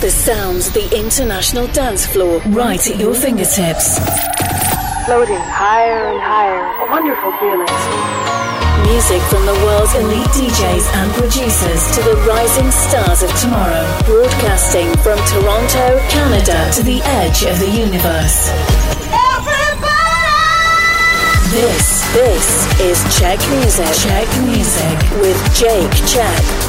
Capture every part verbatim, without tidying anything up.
The sounds of the international dance floor right at your fingertips. Floating higher and higher. A wonderful feeling. Music from the world's elite D Js and producers to the rising stars of tomorrow. Broadcasting from Toronto, Canada to the edge of the universe. Everybody! This, this is Czech Music. Czech Music with Jake Czech.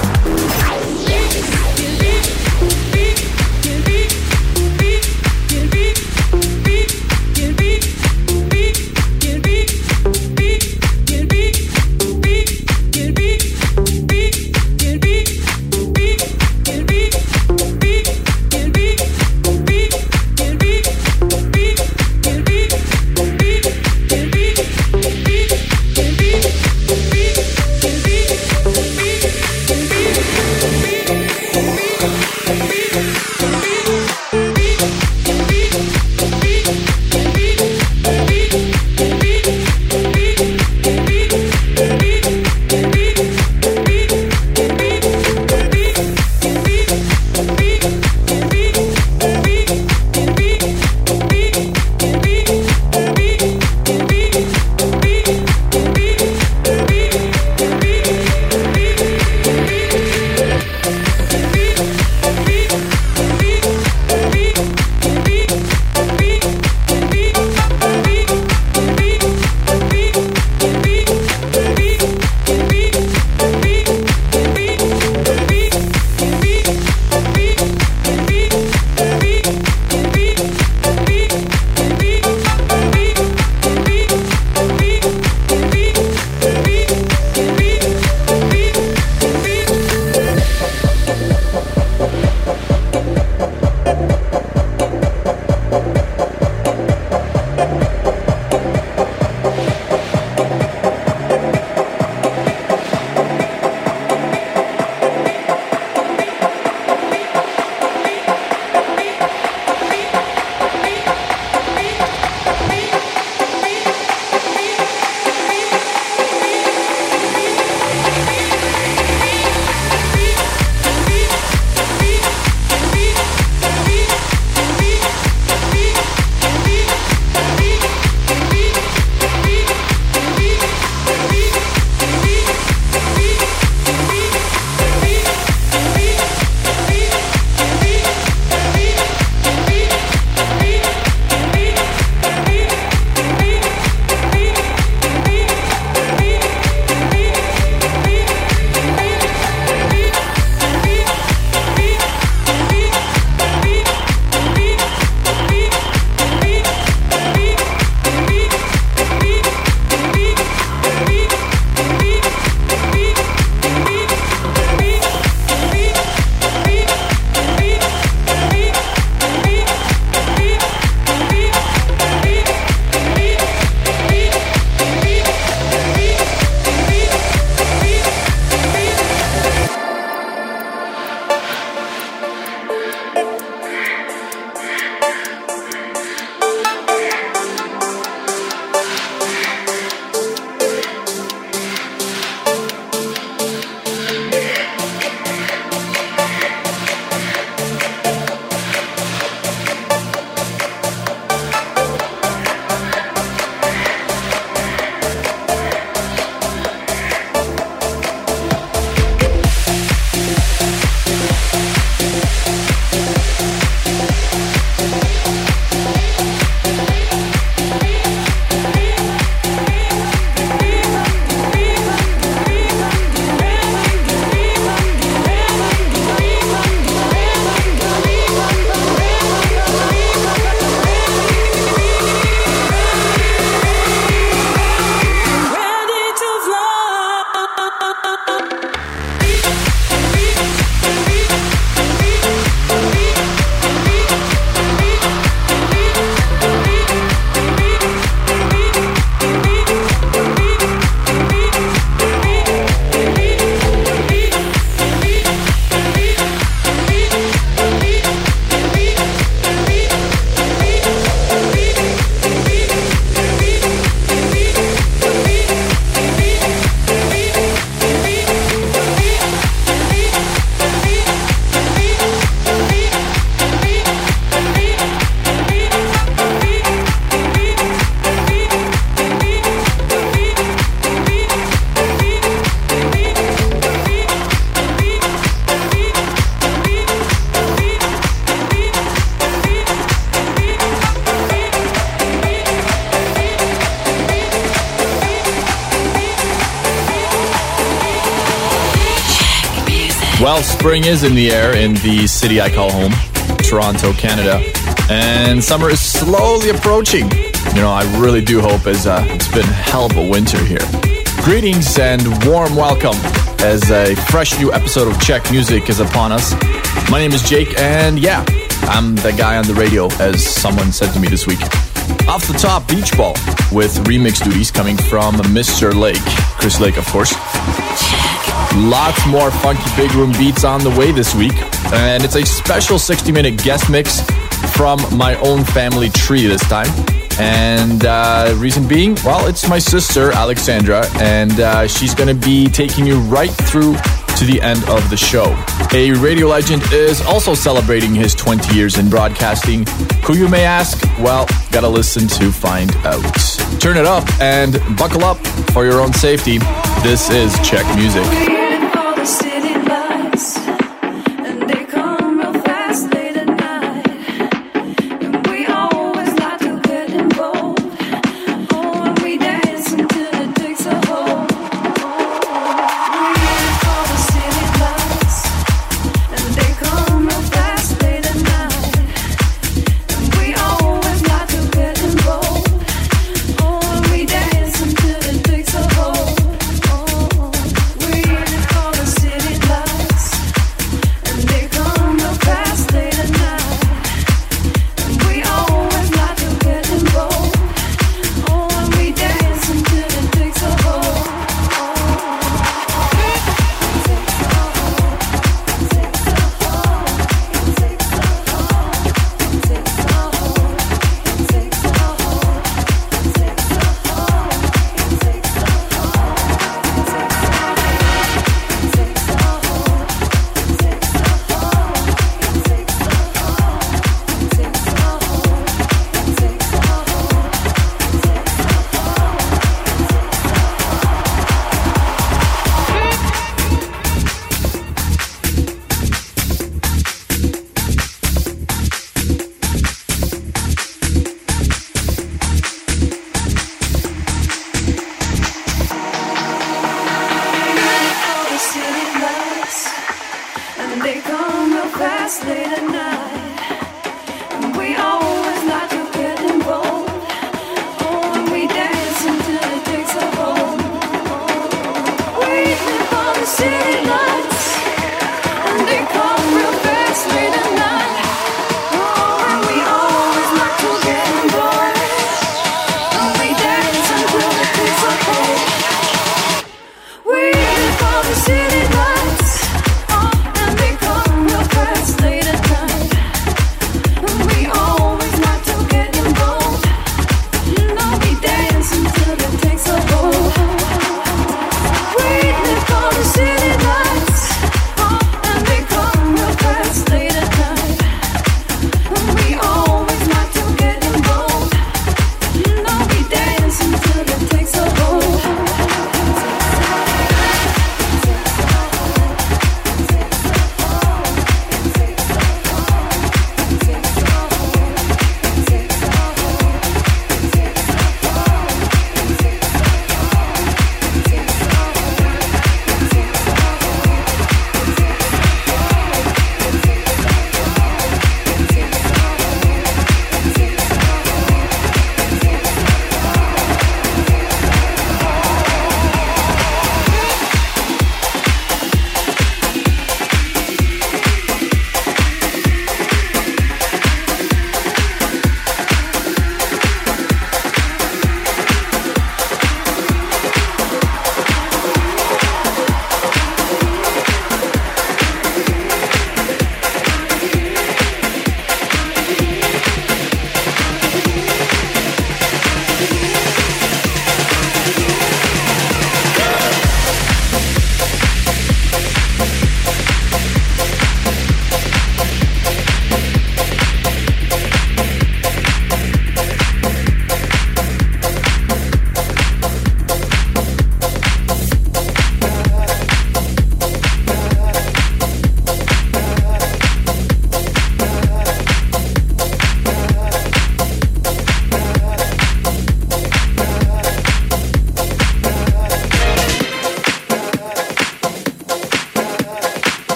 Well, spring is in the air in the city I call home, Toronto, Canada, and summer is slowly approaching. You know, I really do hope, as uh, it's been hell of a winter here. Greetings and warm welcome as a fresh new episode of Czech Music is upon us. My name is Jake, and yeah, I'm the guy on the radio, as someone said to me this week. Off the top, Beach Ball, with remix duties coming from Mister Lake, Chris Lake, of course. Lots more funky big room beats on the way this week, and it's a special sixty minute guest mix from my own family tree this time. And uh, reason being, well, it's my sister Alexandra, and uh, she's going to be taking you right through to the end of the show. A radio legend is also celebrating his twenty years in broadcasting. Who, you may ask? Well, gotta listen to find out. Turn it up and buckle up for your own safety. This is Czech Music. City lights, and they come real fast late at night.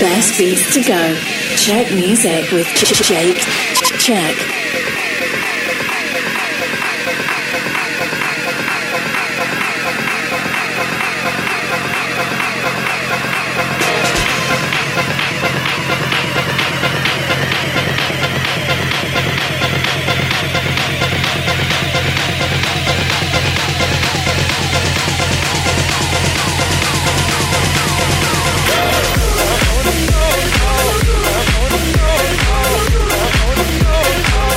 best beats to go. Check music with Jake Check. Oh,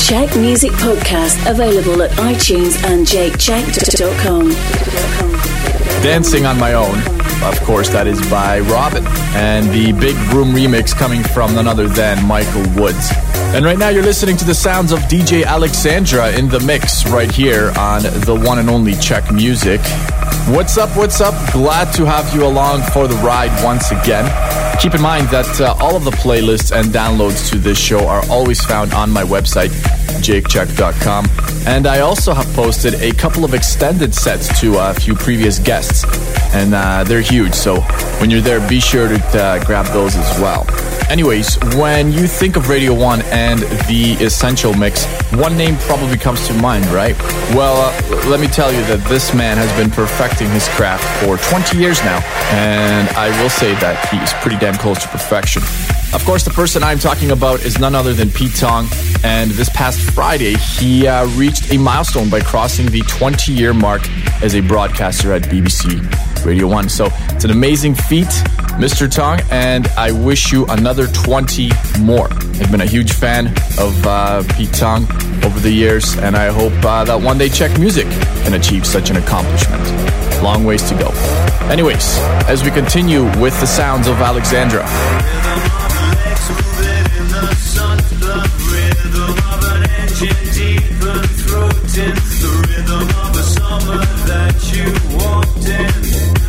Check Music Podcast available at iTunes and jake check dot com. Dancing on My Own, of course, that is by Robin, and the Big Room remix coming from none other than Michael Woods. And right now you're listening to the sounds of D J Alexandra in the mix right here on the one and only Check Music. What's up, what's up? Glad to have you along for the ride once again. Keep in mind that uh, all of the playlists and downloads to this show are always found on my website, jake check dot com. And I also have posted a couple of extended sets to a few previous guests. And uh, they're huge, so when you're there, be sure to uh, grab those as well. Anyways, when you think of Radio one and the Essential Mix, one name probably comes to mind, right? Well, uh, let me tell you that this man has been perfecting his craft for twenty years now, and I will say that he's pretty damn close to perfection. Of course, the person I'm talking about is none other than Pete Tong, and this past Friday, he uh, reached a milestone by crossing the twenty-year mark as a broadcaster at B B C Radio one. So it's an amazing feat, Mister Tong, and I wish you another twenty more. I've been a huge fan of uh, Pete Tong over the years, and I hope uh, that one day Check Music can achieve such an accomplishment. Long ways to go. Anyways, as we continue with the sounds of Alexandra. The rhythm of a summer that you walked in.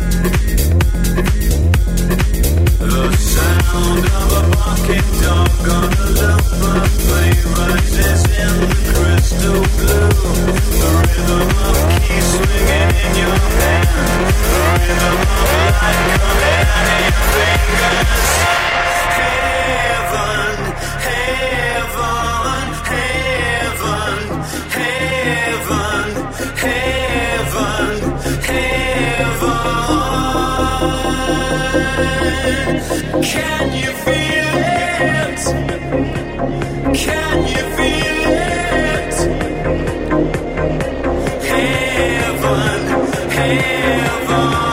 The sound of a barking dog on a loop of play rises in the crystal blue. The rhythm of a key swinging in your hand. The rhythm of a light coming out of your fingers. Heaven, heaven, heaven, heaven, heaven, heaven. Can you feel it? Can you feel it? Heaven, heaven.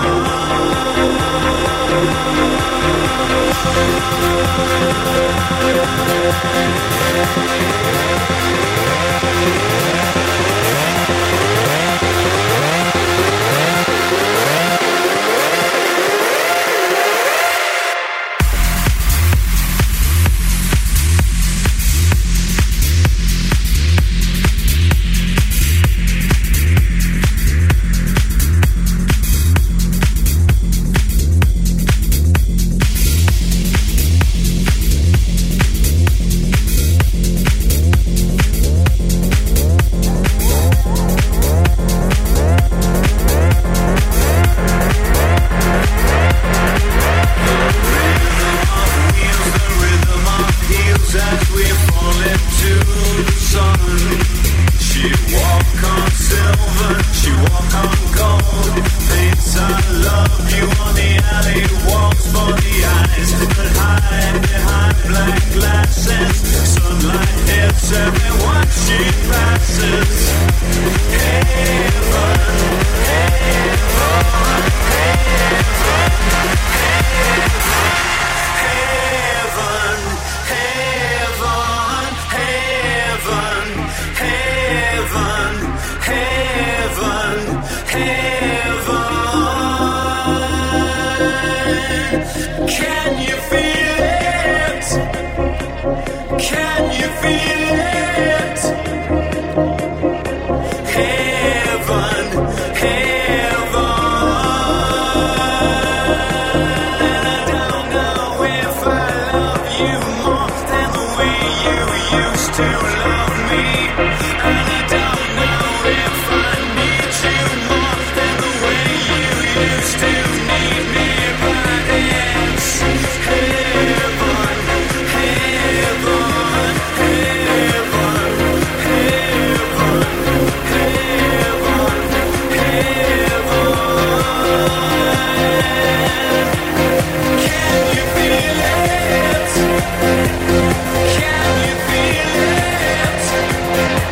Can you feel it?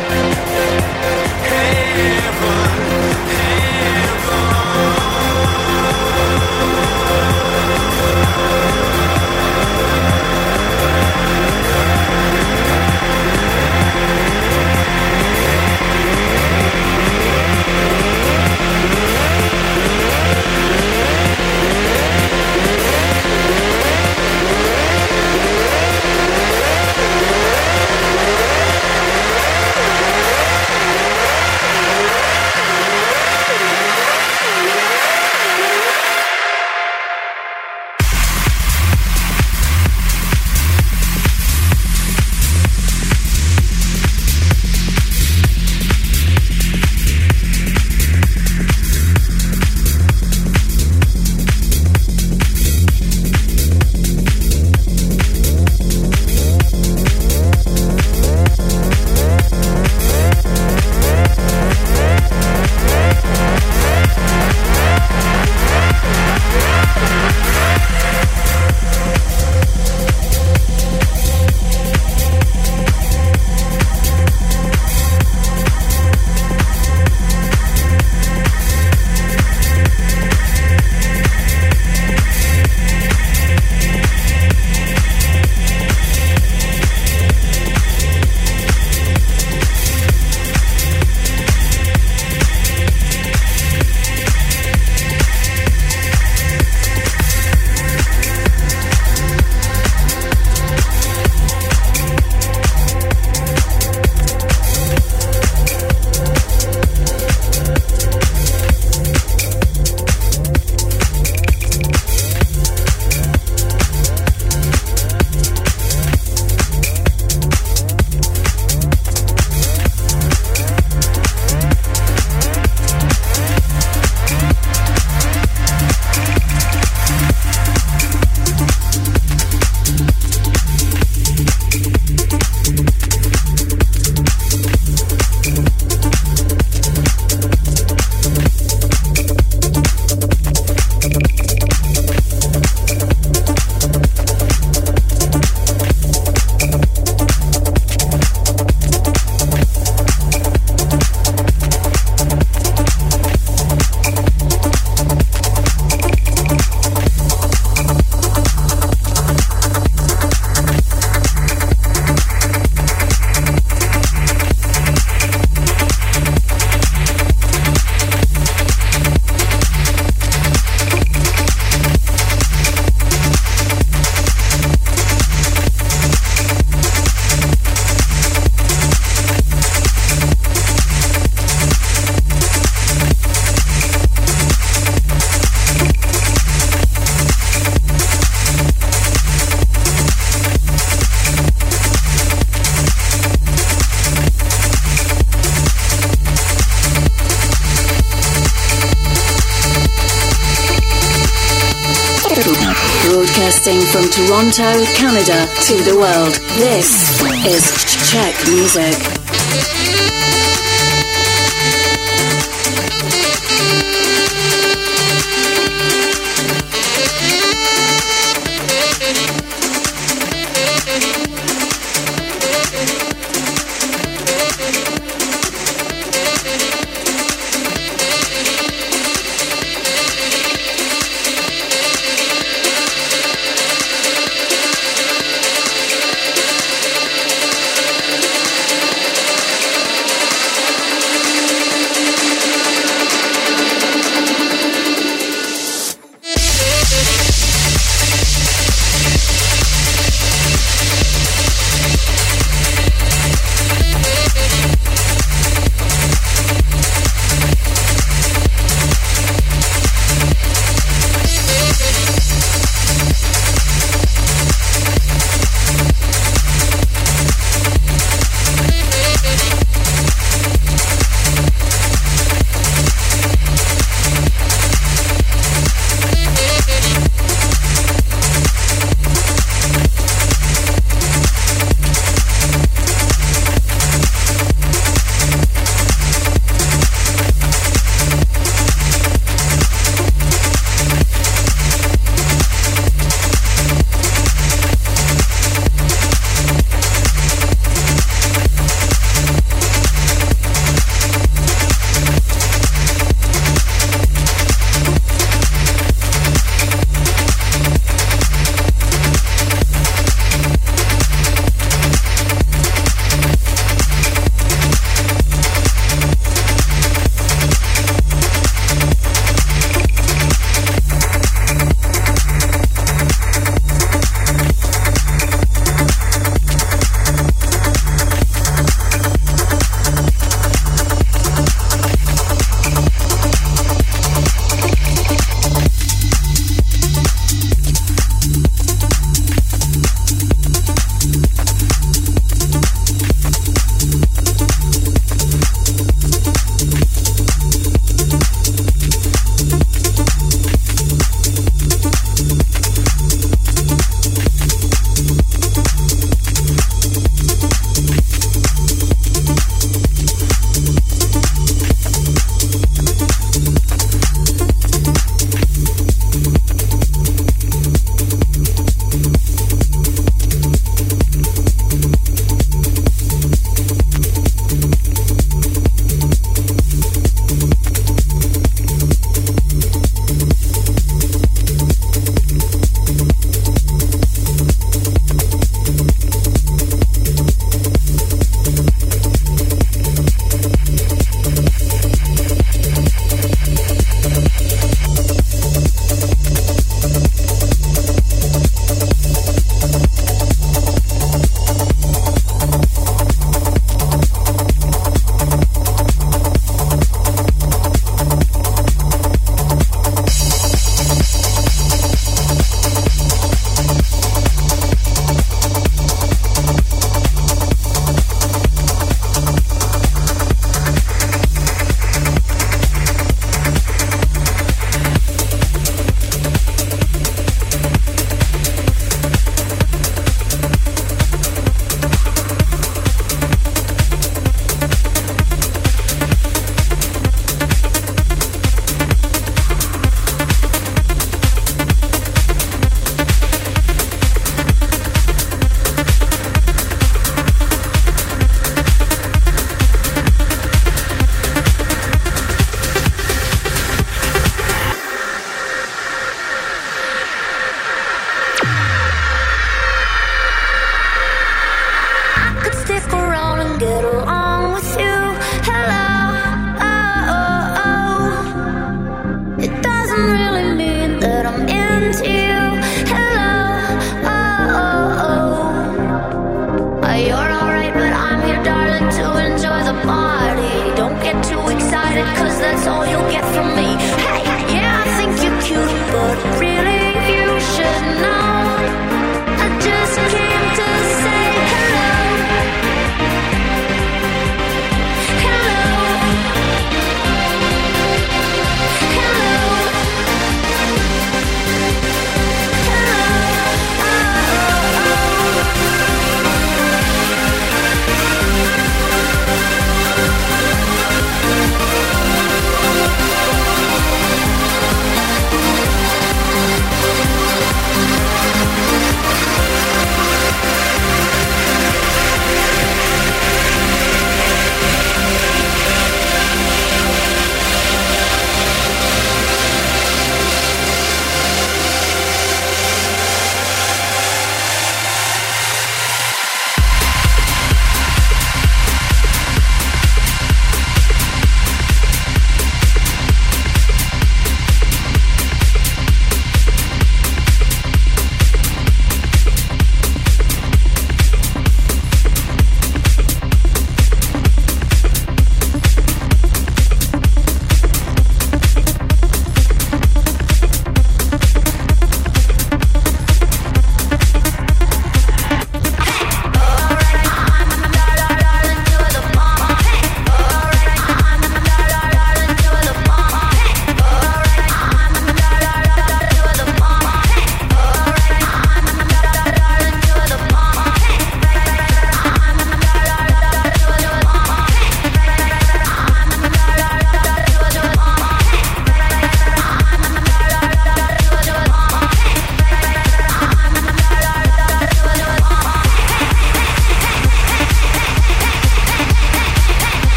Broadcasting from Toronto, Canada to the world. This is Czech Music.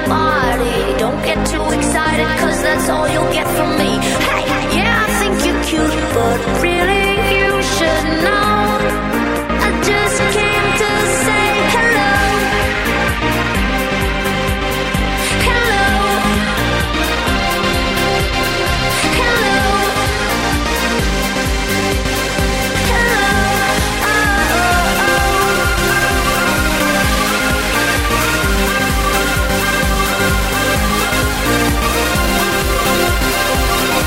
party. Don't get too excited, cause that's all you'll get from me. Hey, yeah, I think you're cute, but really you should know I just came to say hello. Hello. Hello. Hello.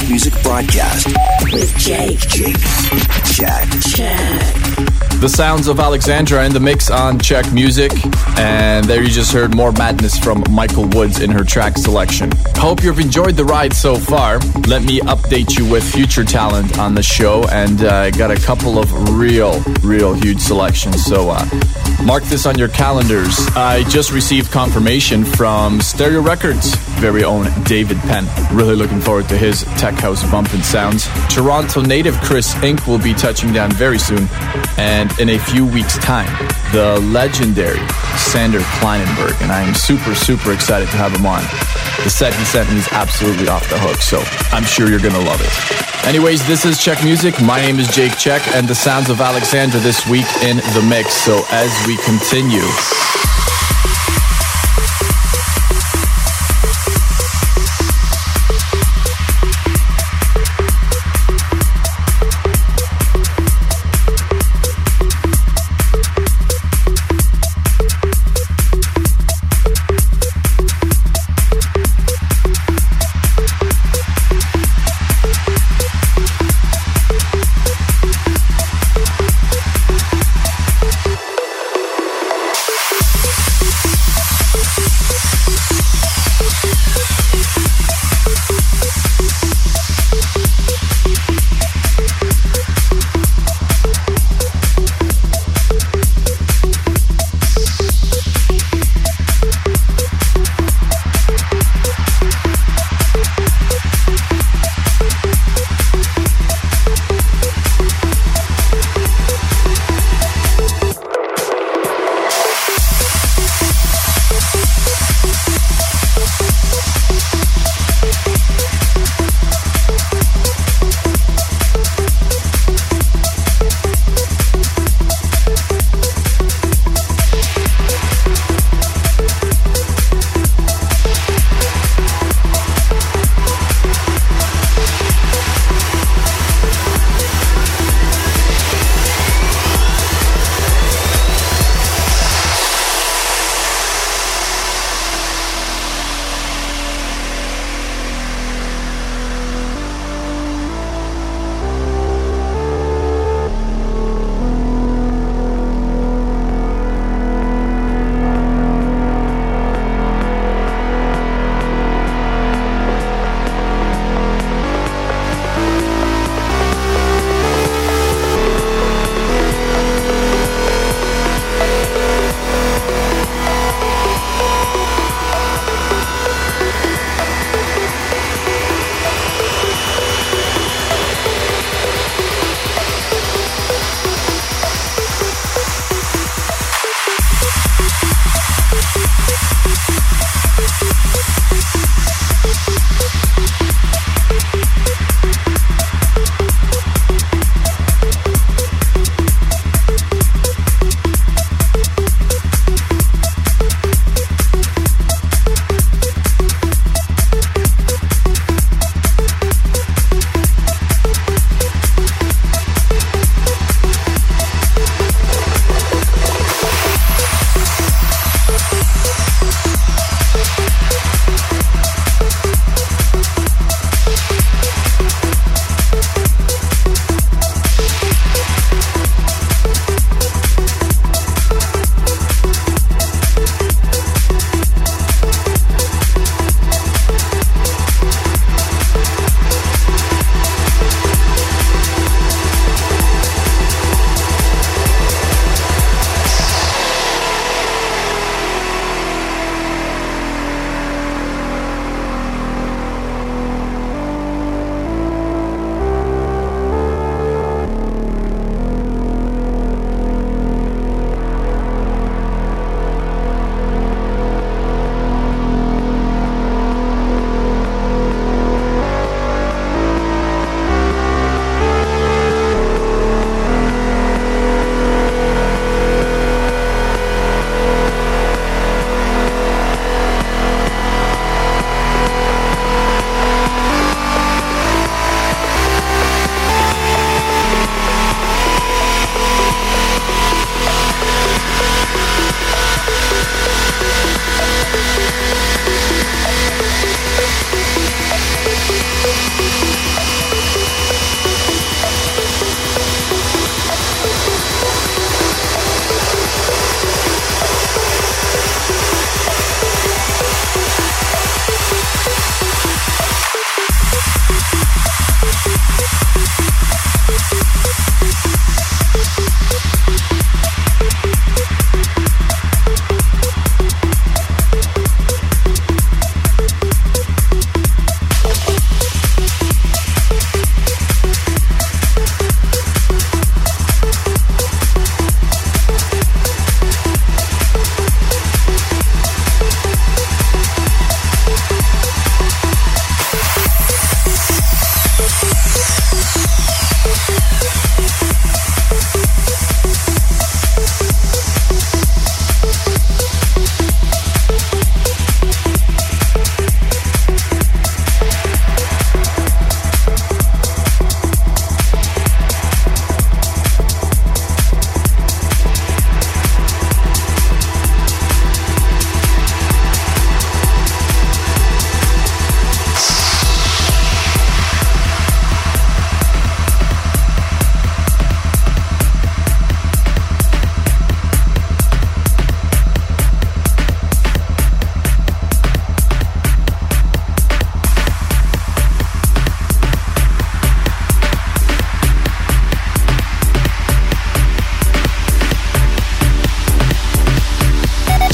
Music Broadcast with Jake. Jake. Check. Check. The sounds of Alexandra in the mix on Check Music. And there you just heard more madness from Michael Woods in her track selection. Hope you've enjoyed the ride so far. Let me update you with future talent on the show. And I uh, got a couple of real, real huge selections. So uh, mark this on your calendars. I just received confirmation from Stereo Records' very own David Penn. Really looking forward to his tech house bumping sounds. Toronto native Chris Inc will be touching down very soon. And in a few weeks' time, the legendary Sander Kleinenberg, and I am super, super excited to have him on. The set he sent me is absolutely off the hook, so I'm sure you're gonna love it. Anyways, this is Check Music. My name is Jake Check, and the sounds of Alexandra this week in the mix. So as we continue...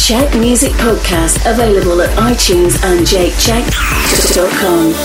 Check Music Podcast, available at iTunes and jake check dot com.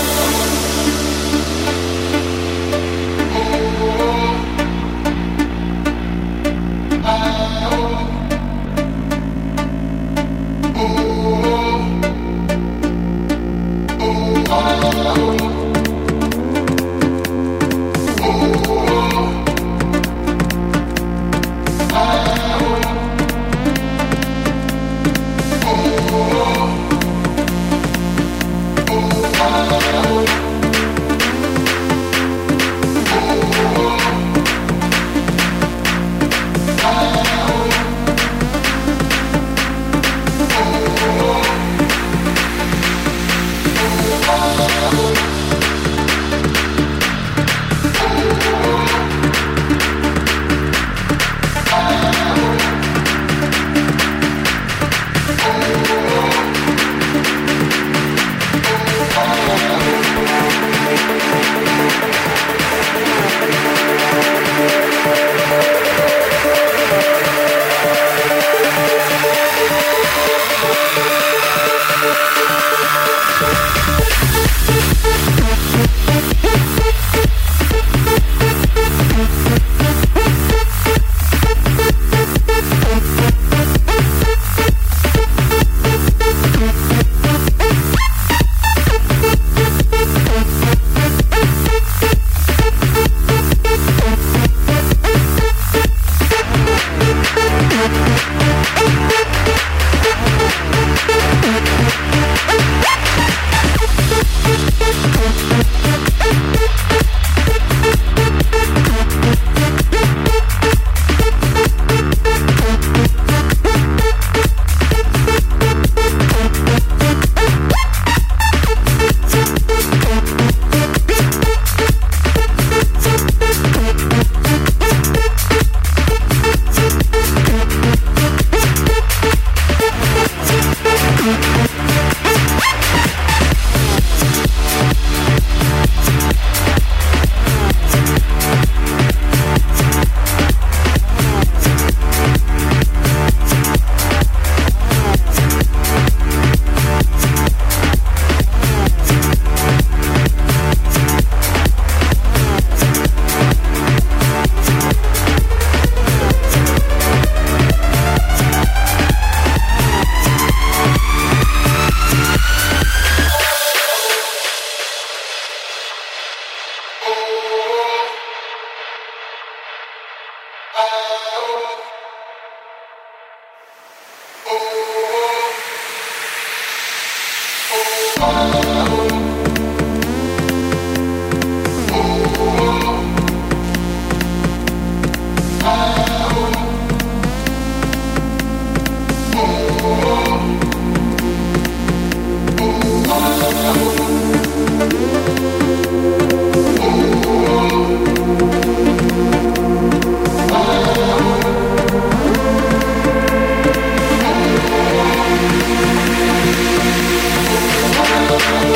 We'll be right back.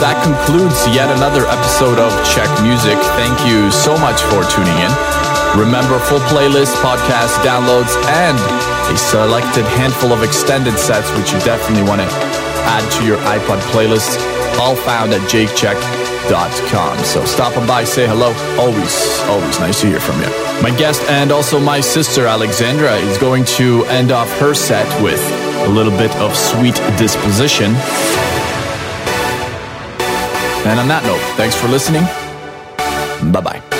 that concludes yet another episode of Check Music. Thank you so much for tuning in. Remember, full playlist, podcast downloads, and a selected handful of extended sets, which you definitely want to add to your iPod playlist, all found at jake check dot com. So stop by, say hello. Always, always nice to hear from you. My guest and also my sister, Alexandra, is going to end off her set with a little bit of Sweet Disposition. And on that note, thanks for listening. Bye-bye.